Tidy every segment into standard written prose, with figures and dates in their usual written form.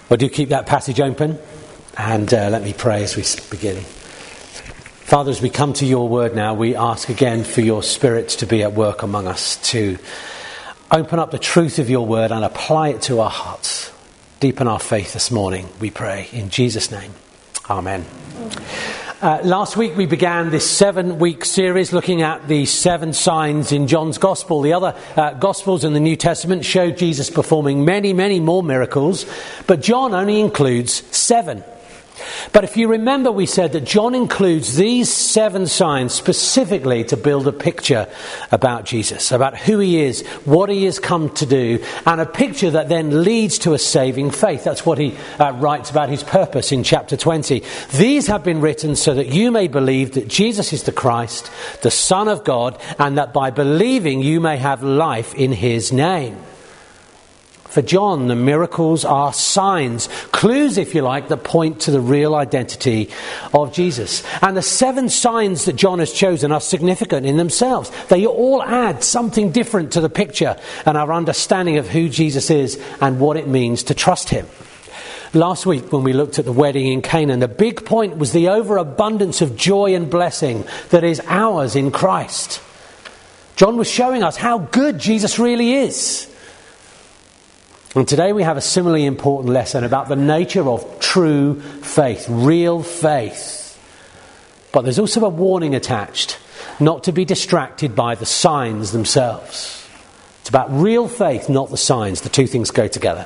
Well, do keep that passage open, and let me pray as we begin. Father, as we come to your word now, we ask again for your Spirit to be at work among us, to open up the truth of your word and apply it to our hearts. Deepen our faith this morning, we pray, in Jesus' name. Amen. Last week we began this 7-week series looking at the 7 signs in John's Gospel. The other Gospels in the New Testament show Jesus performing many, many more miracles, but John only includes 7. But if you remember, we said that John includes these 7 signs specifically to build a picture about Jesus, about who he is, what he has come to do, and a picture that then leads to a saving faith. That's what he writes about his purpose in chapter 20. These have been written so that you may believe that Jesus is the Christ, the Son of God, and that by believing you may have life in his name. For John, the miracles are signs, clues, if you like, that point to the real identity of Jesus. And the 7 signs that John has chosen are significant in themselves. They all add something different to the picture and our understanding of who Jesus is and what it means to trust him. Last week, when we looked at the wedding in Canaan, the big point was the overabundance of joy and blessing that is ours in Christ. John was showing us how good Jesus really is. And today we have a similarly important lesson about the nature of true faith, real faith. But there's also a warning attached, not to be distracted by the signs themselves. It's about real faith, not the signs. The two things go together.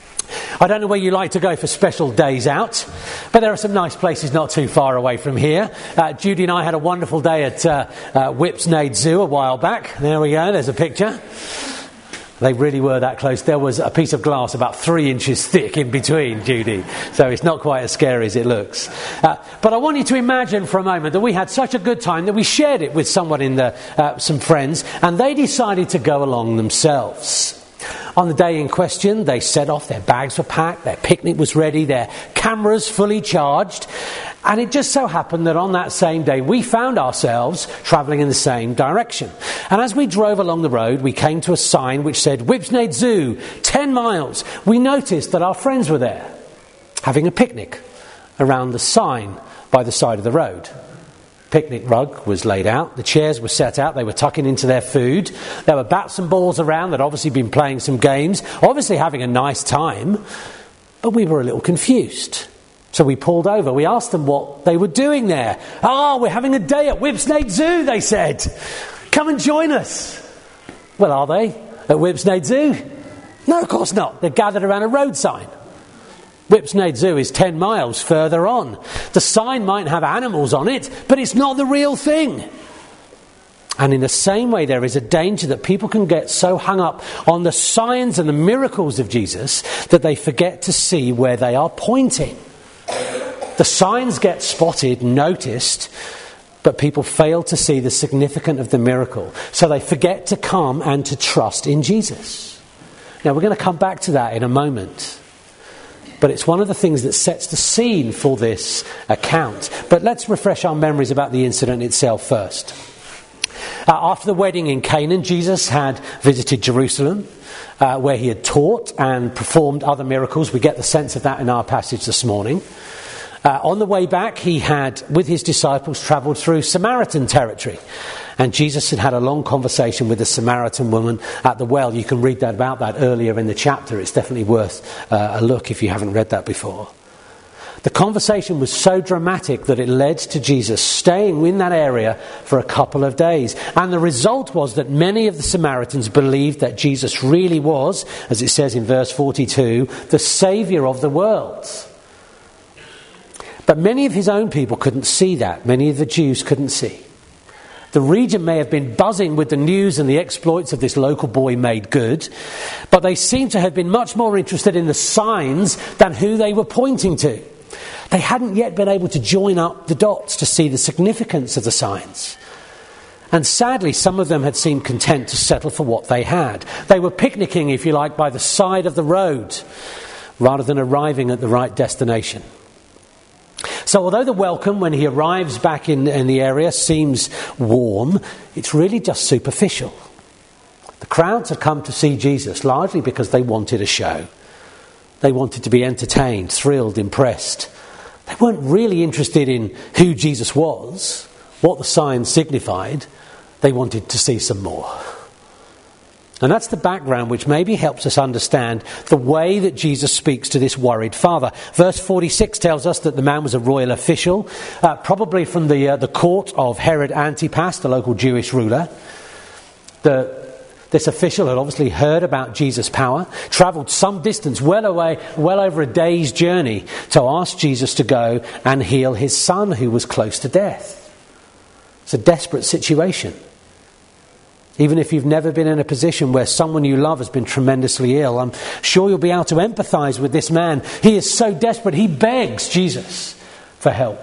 I don't know where you like to go for special days out, but there are some nice places not too far away from here. Judy and I had a wonderful day at Whipsnade Zoo a while back. There we go, there's a picture. They really were that close. There was a piece of glass about 3 inches thick in between, Judy. So it's not quite as scary as it looks. But I want you to imagine for a moment that we had such a good time that we shared it with someone some friends, and they decided to go along themselves. On the day in question, they set off, their bags were packed, their picnic was ready, their cameras fully charged. And it just so happened that on that same day, we found ourselves travelling in the same direction. And as we drove along the road, we came to a sign which said, Whipsnade Zoo, 10 miles. We noticed that our friends were there, having a picnic around the sign by the side of the road. Picnic rug was laid out, the chairs were set out, they were tucking into their food. There were bats and balls around, they'd obviously been playing some games, obviously having a nice time, but we were a little confused. So we pulled over, we asked them what they were doing there. We're having a day at Whipsnade Zoo, they said. Come and join us. Well, are they at Whipsnade Zoo? No, of course not. They're gathered around a road sign. Whipsnade Zoo is 10 miles further on. The sign might have animals on it, but it's not the real thing. And in the same way, there is a danger that people can get so hung up on the signs and the miracles of Jesus that they forget to see where they are pointing. The signs get spotted, noticed, but people fail to see the significance of the miracle. So they forget to come and to trust in Jesus. Now, we're going to come back to that in a moment. But it's one of the things that sets the scene for this account. But let's refresh our memories about the incident itself first. After the wedding in Canaan, Jesus had visited Jerusalem, where he had taught and performed other miracles. We get the sense of that in our passage this morning. On the way back, he had, with his disciples, travelled through Samaritan territory. And Jesus had a long conversation with a Samaritan woman at the well. You can read about that earlier in the chapter. It's definitely worth a look if you haven't read that before. The conversation was so dramatic that it led to Jesus staying in that area for a couple of days. And the result was that many of the Samaritans believed that Jesus really was, as it says in verse 42, the Saviour of the world. But many of his own people couldn't see that. Many of the Jews couldn't see. The region may have been buzzing with the news and the exploits of this local boy made good, but they seem to have been much more interested in the signs than who they were pointing to. They hadn't yet been able to join up the dots to see the significance of the signs. And sadly, some of them had seemed content to settle for what they had. They were picnicking, if you like, by the side of the road, rather than arriving at the right destination. So although the welcome when he arrives back in the area seems warm, it's really just superficial. The crowds had come to see Jesus largely because they wanted a show. They wanted to be entertained, thrilled, impressed. They weren't really interested in who Jesus was, what the sign signified. They wanted to see some more. And that's the background which maybe helps us understand the way that Jesus speaks to this worried father. Verse 46 tells us that the man was a royal official, probably from the court of Herod Antipas, the local Jewish ruler. This official had obviously heard about Jesus' power, travelled some distance, well over a day's journey, to ask Jesus to go and heal his son who was close to death. It's a desperate situation. Even if you've never been in a position where someone you love has been tremendously ill, I'm sure you'll be able to empathise with this man. He is so desperate, he begs Jesus for help.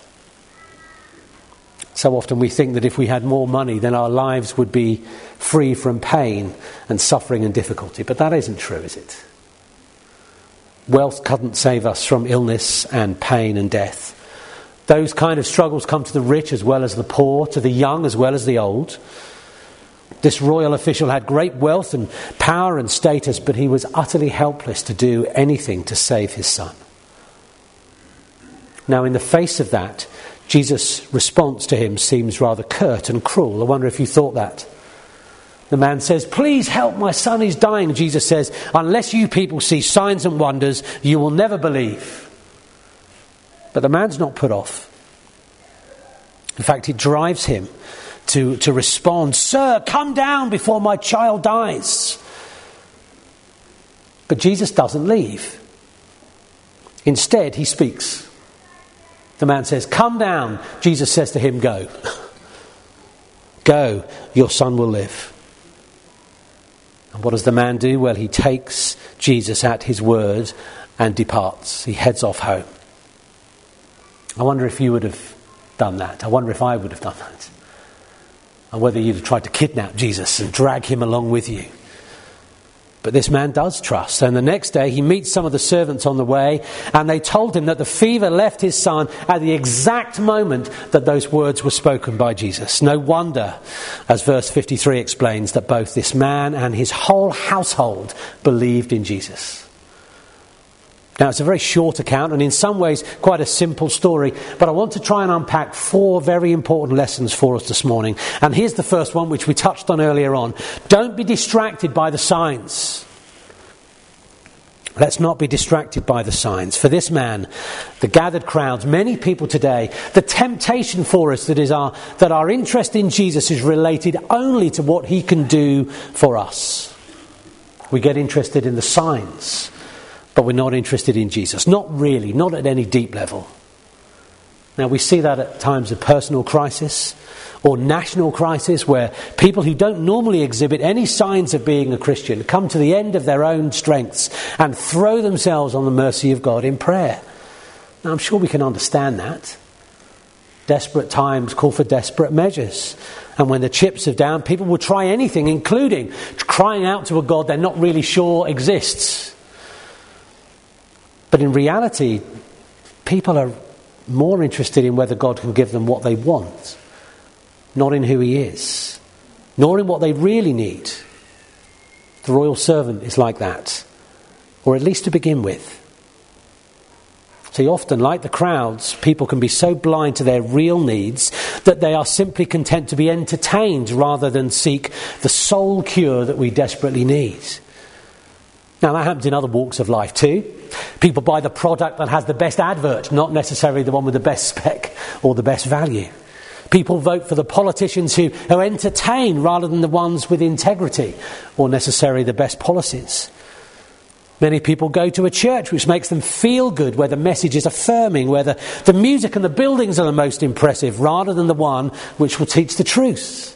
So often we think that if we had more money, then our lives would be free from pain and suffering and difficulty. But that isn't true, is it? Wealth couldn't save us from illness and pain and death. Those kind of struggles come to the rich as well as the poor, to the young as well as the old. This royal official had great wealth and power and status, but he was utterly helpless to do anything to save his son. Now, in the face of that, Jesus' response to him seems rather curt and cruel. I wonder if you thought that. The man says, "Please help, my son is dying." Jesus says, "Unless you people see signs and wonders, you will never believe." But the man's not put off. In fact, it drives him to respond, "Sir, come down before my child dies." But Jesus doesn't leave. Instead, he speaks. The man says, "Come down." Jesus says to him, "Go. Go, your son will live." And what does the man do? Well, he takes Jesus at his word and departs. He heads off home. I wonder if you would have done that. I wonder if I would have done that. And whether you'd have tried to kidnap Jesus and drag him along with you. But this man does trust. And the next day he meets some of the servants on the way, and they told him that the fever left his son at the exact moment that those words were spoken by Jesus. No wonder, as verse 53 explains, that both this man and his whole household believed in Jesus. Now, it's a very short account and in some ways quite a simple story, but I want to try and unpack 4 very important lessons for us this morning. And here's the first one, which we touched on earlier on. Don't be distracted by the signs. Let's not be distracted by the signs. For this man, the gathered crowds, many people today, the temptation for us that our interest in Jesus is related only to what he can do for us. We get interested in the signs, but we're not interested in Jesus. Not really, not at any deep level. Now, we see that at times of personal crisis or national crisis, where people who don't normally exhibit any signs of being a Christian come to the end of their own strengths and throw themselves on the mercy of God in prayer. Now, I'm sure we can understand that. Desperate times call for desperate measures. And when the chips are down, people will try anything, including crying out to a God they're not really sure exists. But in reality, people are more interested in whether God can give them what they want, not in who he is, nor in what they really need. The royal servant is like that, or at least to begin with. See, often, like the crowds, people can be so blind to their real needs that they are simply content to be entertained rather than seek the soul cure that we desperately need. Now, that happens in other walks of life too. People buy the product that has the best advert, not necessarily the one with the best spec or the best value. People vote for the politicians who entertain rather than the ones with integrity or necessarily the best policies. Many people go to a church which makes them feel good, where the message is affirming, where the music and the buildings are the most impressive, rather than the one which will teach the truth.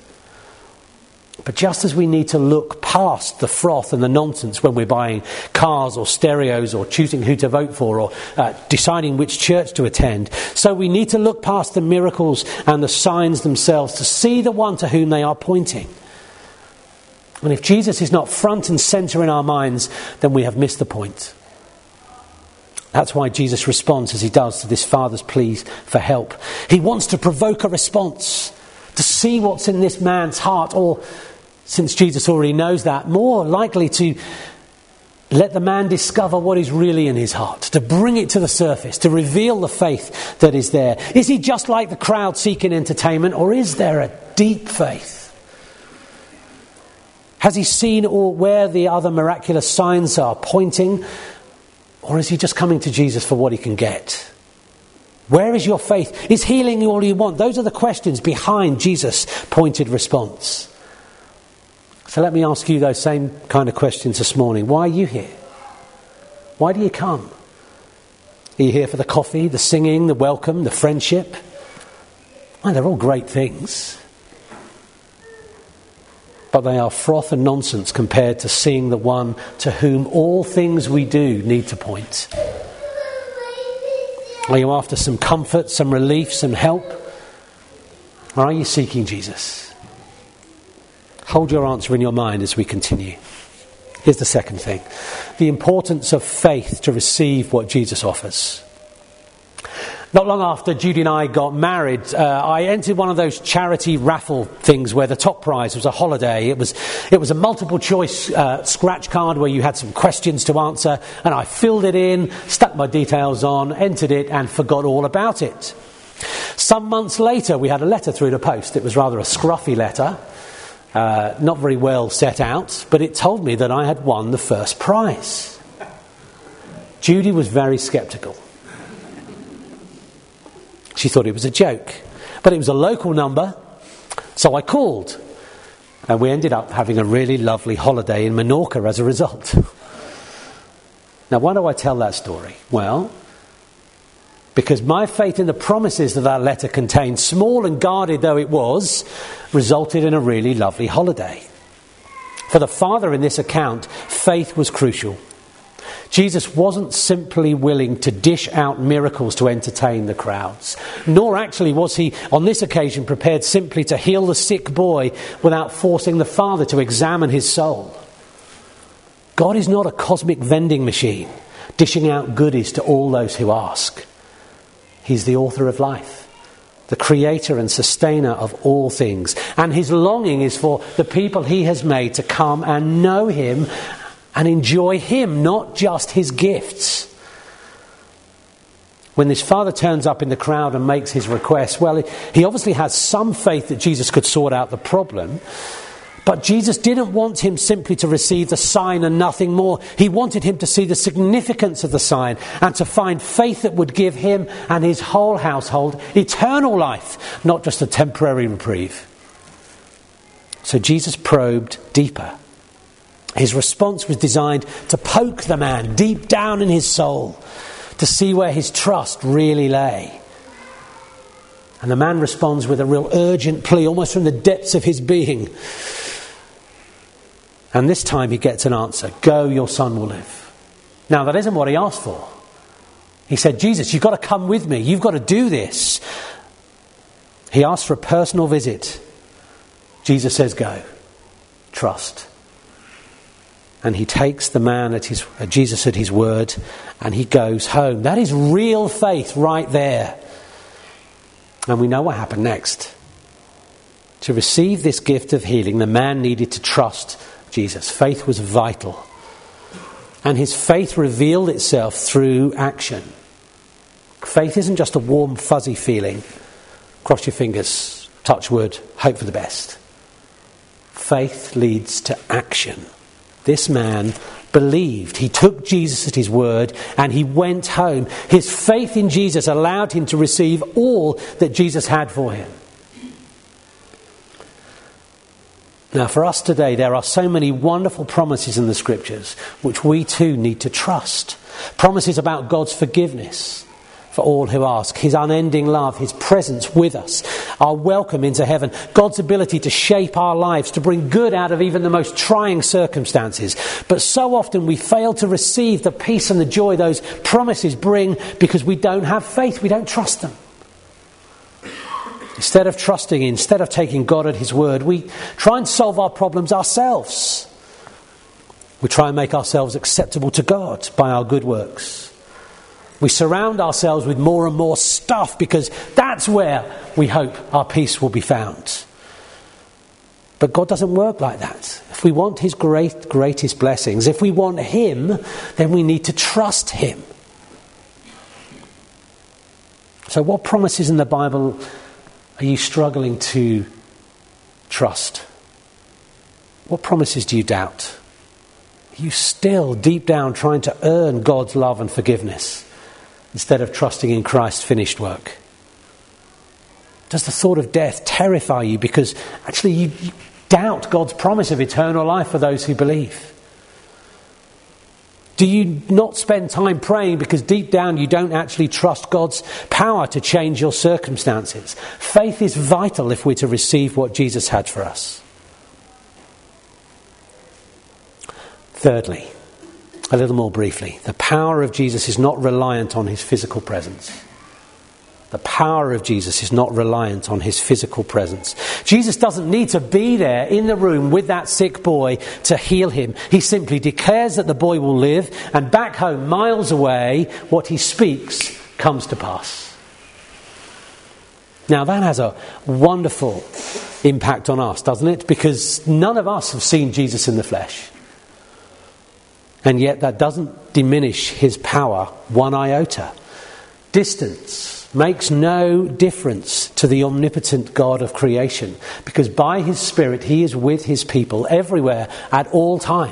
But just as we need to look past the froth and the nonsense when we're buying cars or stereos or choosing who to vote for or deciding which church to attend, so we need to look past the miracles and the signs themselves to see the one to whom they are pointing. And if Jesus is not front and centre in our minds, then we have missed the point. That's why Jesus responds as he does to this father's pleas for help. He wants to provoke a response, to see what's in this man's heart, or, since Jesus already knows that, more likely to let the man discover what is really in his heart, to bring it to the surface, to reveal the faith that is there. Is he just like the crowd seeking entertainment, or is there a deep faith? Has he seen all where the other miraculous signs are pointing, or is he just coming to Jesus for what he can get? Where is your faith? Is healing all you want? Those are the questions behind Jesus' pointed response. So let me ask you those same kind of questions this morning. Why are you here? Why do you come? Are you here for the coffee, the singing, the welcome, the friendship? Well, they're all great things. But they are froth and nonsense compared to seeing the one to whom all things we do need to point. Are you after some comfort, some relief, some help? Or are you seeking Jesus? Hold your answer in your mind as we continue. Here's the second thing. The importance of faith to receive what Jesus offers. Not long after Judy and I got married, I entered one of those charity raffle things where the top prize was a holiday. It was a multiple choice scratch card where you had some questions to answer, and I filled it in, stuck my details on, entered it, and forgot all about it. Some months later, we had a letter through the post. It was rather a scruffy letter, not very well set out, but it told me that I had won the first prize. Judy was very sceptical. She thought it was a joke. But it was a local number, so I called. And we ended up having a really lovely holiday in Menorca as a result. Now, why do I tell that story? Well, because my faith in the promises that letter contained, small and guarded though it was, resulted in a really lovely holiday. For the father in this account, faith was crucial. Jesus wasn't simply willing to dish out miracles to entertain the crowds, nor actually was he on this occasion prepared simply to heal the sick boy without forcing the father to examine his soul. God is not a cosmic vending machine, dishing out goodies to all those who ask. He's the author of life, the creator and sustainer of all things, and his longing is for the people he has made to come and know him and enjoy him, not just his gifts. When this father turns up in the crowd and makes his request, well, he obviously has some faith that Jesus could sort out the problem. But Jesus didn't want him simply to receive the sign and nothing more. He wanted him to see the significance of the sign and to find faith that would give him and his whole household eternal life, not just a temporary reprieve. So Jesus probed deeper. His response was designed to poke the man deep down in his soul, to see where his trust really lay. And the man responds with a real urgent plea, almost from the depths of his being. And this time he gets an answer. Go, your son will live. Now, that isn't what he asked for. He said, Jesus, you've got to come with me. You've got to do this. He asked for a personal visit. Jesus says, go. Trust. And he takes the man at Jesus at his word, and he goes home. That is real faith right there. And we know what happened next. To receive this gift of healing, the man needed to trust Jesus. Faith was vital. And his faith revealed itself through action. Faith isn't just a warm, fuzzy feeling. Cross your fingers, touch wood, hope for the best. Faith leads to action. This man believed. He took Jesus at his word and he went home. His faith in Jesus allowed him to receive all that Jesus had for him. Now, for us today, there are so many wonderful promises in the scriptures which we too need to trust. Promises about God's forgiveness for all who ask, his unending love, his presence with us, our welcome into heaven, God's ability to shape our lives, to bring good out of even the most trying circumstances. But so often we fail to receive the peace and the joy those promises bring because we don't have faith, we don't trust them. Instead of taking God at his word, we try and solve our problems ourselves. We try and make ourselves acceptable to God by our good works. We surround ourselves with more and more stuff because that's where we hope our peace will be found. But God doesn't work like that. If we want his greatest blessings, if we want him, then we need to trust him. So what promises in the Bible are you struggling to trust? What promises do you doubt? Are you still deep down trying to earn God's love and forgiveness instead of trusting in Christ's finished work? Does the thought of death terrify you because actually you doubt God's promise of eternal life for those who believe? Do you not spend time praying because deep down you don't actually trust God's power to change your circumstances? Faith is vital if we're to receive what Jesus had for us. Thirdly, a little more briefly, the power of Jesus is not reliant on his physical presence. The power of Jesus is not reliant on his physical presence. Jesus doesn't need to be there in the room with that sick boy to heal him. He simply declares that the boy will live, and back home, miles away, what he speaks comes to pass. Now that has a wonderful impact on us, doesn't it? Because none of us have seen Jesus in the flesh. And yet that doesn't diminish his power one iota. Distance makes no difference to the omnipotent God of creation, because by his Spirit he is with his people everywhere at all time.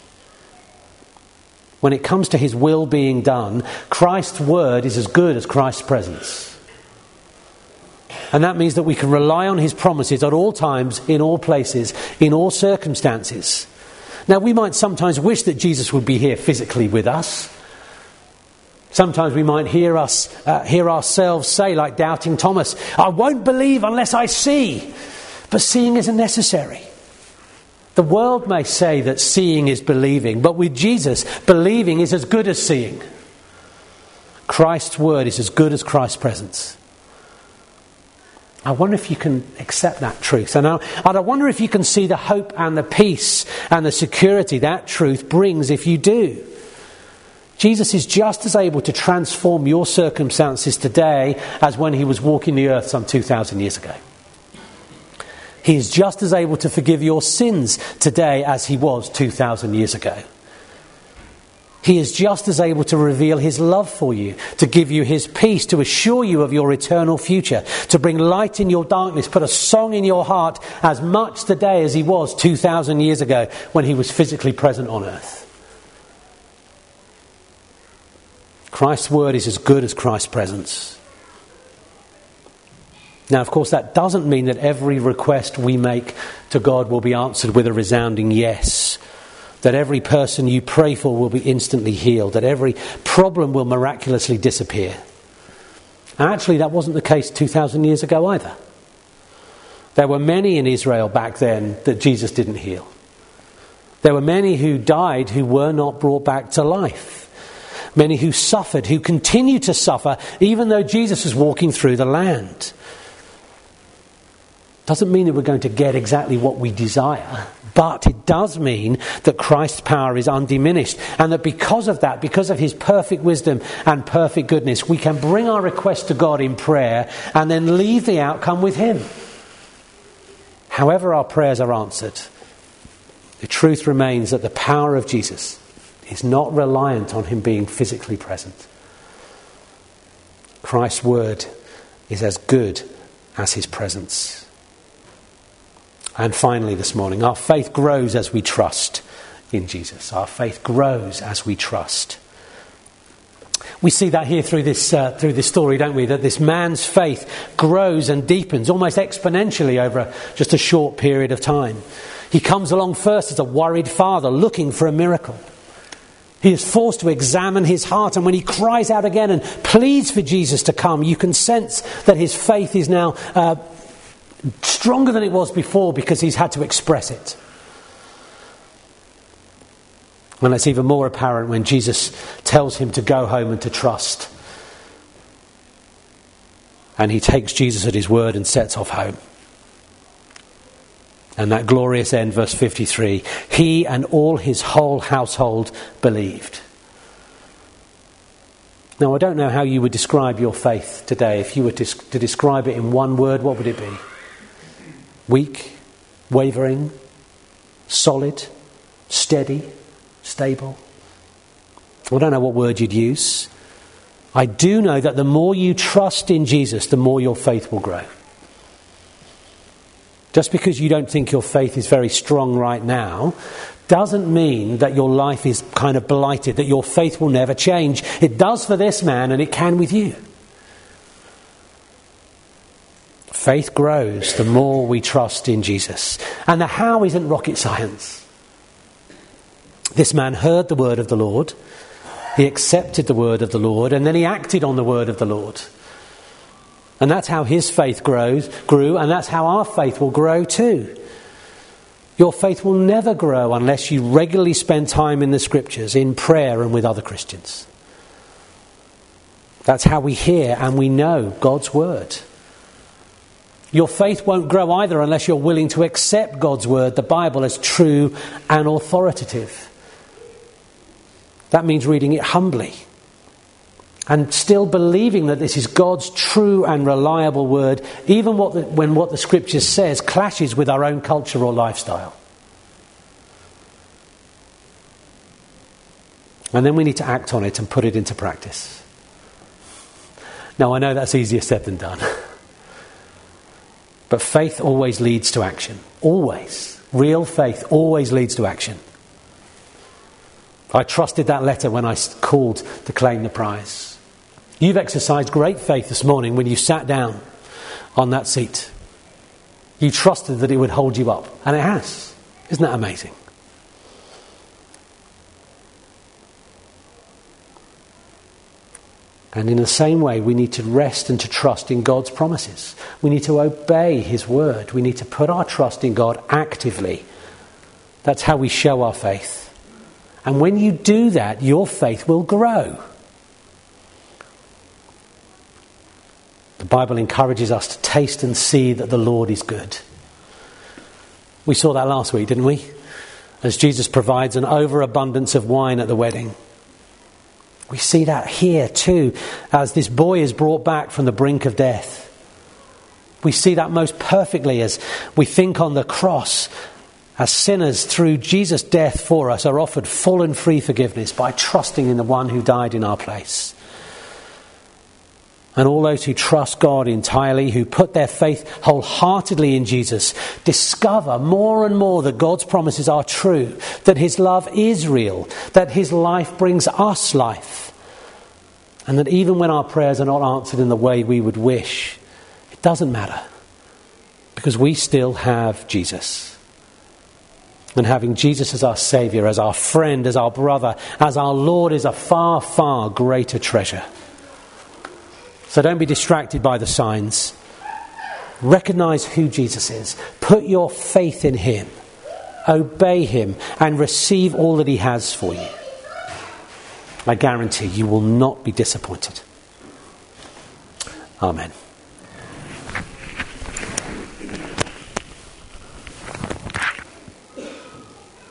When it comes to his will being done, Christ's word is as good as Christ's presence. And that means that we can rely on his promises at all times, in all places, in all circumstances. Now we might sometimes wish that Jesus would be here physically with us. Sometimes we might hear ourselves say, like doubting Thomas, I won't believe unless I see. But seeing isn't necessary. The world may say that seeing is believing, but with Jesus, believing is as good as seeing. Christ's word is as good as Christ's presence. I wonder if you can accept that truth. And I wonder if you can see the hope and the peace and the security that truth brings if you do. Jesus is just as able to transform your circumstances today as when he was walking the earth some 2,000 years ago. He is just as able to forgive your sins today as he was 2,000 years ago. He is just as able to reveal his love for you, to give you his peace, to assure you of your eternal future, to bring light in your darkness, put a song in your heart as much today as he was 2,000 years ago when he was physically present on earth. Christ's word is as good as Christ's presence. Now, of course, that doesn't mean that every request we make to God will be answered with a resounding yes. That every person you pray for will be instantly healed. That every problem will miraculously disappear. And actually, that wasn't the case 2,000 years ago either. There were many in Israel back then that Jesus didn't heal. There were many who died who were not brought back to life. Many who suffered, who continue to suffer, even though Jesus was walking through the land. Doesn't mean that we're going to get exactly what we desire, but it does mean that Christ's power is undiminished, and that because of that, because of his perfect wisdom and perfect goodness, we can bring our request to God in prayer and then leave the outcome with him. However our prayers are answered, the truth remains that the power of Jesus is not reliant on him being physically present. Christ's word is as good as his presence. And finally this morning, our faith grows as we trust in Jesus. Our faith grows as we trust. We see that here through this story, don't we? That this man's faith grows and deepens almost exponentially over just a short period of time. He comes along first as a worried father looking for a miracle. He is forced to examine his heart, and when he cries out again and pleads for Jesus to come, you can sense that his faith is now stronger than it was before because he's had to express it. And it's even more apparent when Jesus tells him to go home and to trust. And he takes Jesus at his word and sets off home. And that glorious end, verse 53, he and all his whole household believed. Now, I don't know how you would describe your faith today. If you were to describe it in one word, what would it be? Weak? Wavering? solid, steady, stable. I don't know what word you'd use. I do know that the more you trust in Jesus, the more your faith will grow. Just because you don't think your faith is very strong right now doesn't mean that your life is kind of blighted, that your faith will never change. It does for this man, and it can with you. Faith grows the more we trust in Jesus. And the how isn't rocket science. This man heard the word of the Lord, he accepted the word of the Lord, and then he acted on the word of the Lord. And that's how his faith grew, and that's how our faith will grow too. Your faith will never grow unless you regularly spend time in the Scriptures, in prayer and with other Christians. That's how we hear and we know God's word. Your faith won't grow either unless you're willing to accept God's word, the Bible, as true and authoritative. That means reading it humbly and still believing that this is God's true and reliable word, even when what the Scripture says clashes with our own culture or lifestyle. And then we need to act on it and put it into practice. Now, I know that's easier said than done. But faith always leads to action. Always. Real faith always leads to action. I trusted that letter when I called to claim the prize. You've exercised great faith this morning when you sat down on that seat. You trusted that it would hold you up. And it has. Isn't that amazing? And in the same way, we need to rest and to trust in God's promises. We need to obey His word. We need to put our trust in God actively. That's how we show our faith. And when you do that, your faith will grow. The Bible encourages us to taste and see that the Lord is good. We saw that last week, didn't we? As Jesus provides an overabundance of wine at the wedding. We see that here too, as this boy is brought back from the brink of death. We see that most perfectly as we think on the cross, as sinners through Jesus' death for us are offered full and free forgiveness by trusting in the one who died in our place. And all those who trust God entirely, who put their faith wholeheartedly in Jesus, discover more and more that God's promises are true, that His love is real, that His life brings us life, and that even when our prayers are not answered in the way we would wish, it doesn't matter, because we still have Jesus. And having Jesus as our Saviour, as our friend, as our brother, as our Lord is a far, far greater treasure. So don't be distracted by the signs. Recognize who Jesus is. Put your faith in Him. Obey Him and receive all that He has for you. I guarantee you will not be disappointed. Amen.